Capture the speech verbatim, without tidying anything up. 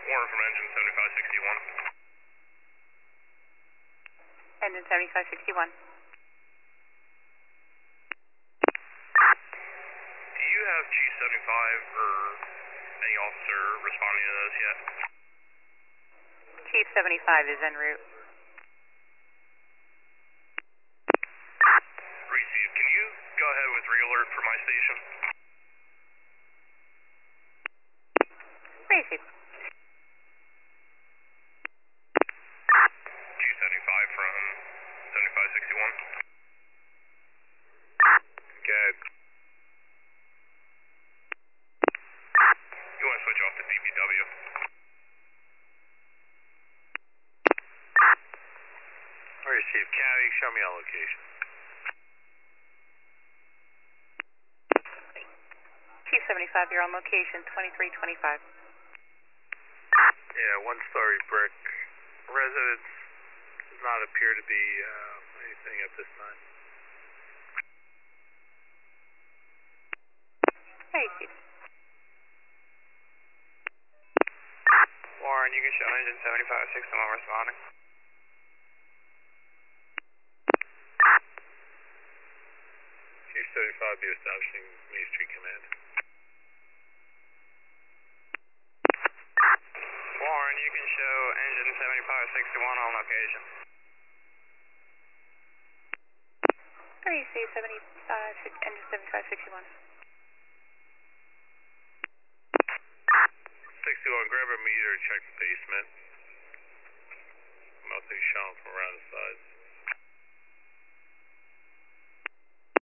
Warren from engine seventy-five sixty-one. Engine seventy-five sixty-one. Do you have G seventy-five or any officer responding to those yet? Chief seventy-five is en route. Receive. Can you go ahead with re-alert for my station? Receive. G seventy-five from seventy-five sixty-one. Good. You want to switch off to D P W? Receive. Caddy, show me on location. Chief seventy-five, you're on location, twenty-three twenty-five. Yeah, one-story brick. Residence does not appear to be uh, anything at this time. Receive. Warren, you can show engine seventy-five sixty-one responding. Chief seventy-five be establishing Main Street Command. Warren, you can show engine seventy-five sixty-one on location. Receive seventy-five, engine seventy-five sixty-one. sixty-one, grab a meter, check the basement. Nothing shown from around the sides.